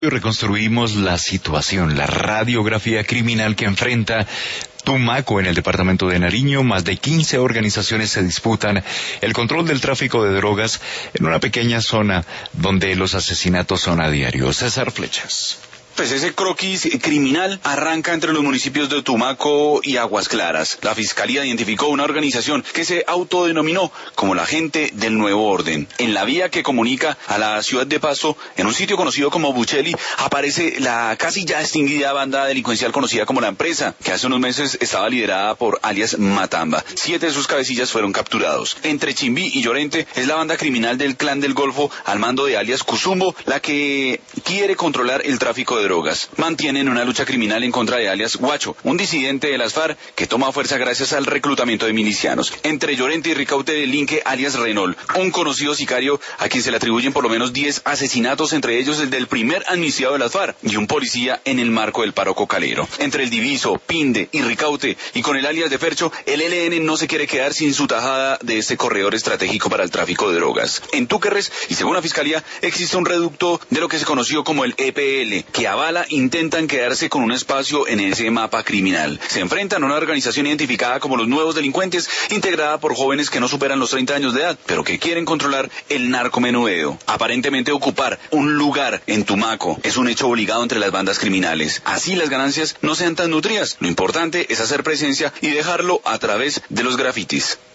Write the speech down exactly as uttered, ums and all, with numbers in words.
Y reconstruimos la situación, la radiografía criminal que enfrenta Tumaco en el departamento de Nariño. Más de quince organizaciones se disputan el control del tráfico de drogas en una pequeña zona donde los asesinatos son a diario. César Flechas. Pues ese croquis criminal arranca entre los municipios de Tumaco y Aguas Claras. La Fiscalía identificó una organización que se autodenominó como la Gente del Nuevo Orden. En la vía que comunica a la ciudad de Pasto, en un sitio conocido como Bucheli, aparece la casi ya extinguida banda delincuencial conocida como La Empresa, que hace unos meses estaba liderada por alias Matamba. Siete de sus cabecillas fueron capturados. Entre Chimbí y Llorente es la banda criminal del Clan del Golfo al mando de alias Cuzumbo, la que quiere controlar el tráfico de drogas. Mantienen una lucha criminal en contra de alias Guacho, un disidente de las FARC que toma fuerza gracias al reclutamiento de milicianos. Entre Llorente y Ricaute delinque alias Renault, un conocido sicario a quien se le atribuyen por lo menos diez asesinatos, entre ellos el del primer amnistiado de las FARC y un policía en el marco del paro cocalero. Entre el Diviso, Pinde y Ricaute y con el alias de Fercho, el E L N no se quiere quedar sin su tajada de este corredor estratégico para el tráfico de drogas. En Túquerres, y según la Fiscalía, existe un reducto de lo que se conoció como el E P L, que avala intentan quedarse con un espacio en ese mapa criminal. Se enfrentan a una organización identificada como los Nuevos Delincuentes, integrada por jóvenes que no superan los treinta años de edad, pero que quieren controlar el narcomenudeo. Aparentemente ocupar un lugar en Tumaco es un hecho obligado entre las bandas criminales. Así las ganancias no sean tan nutridas. Lo importante es hacer presencia y dejarlo a través de los grafitis.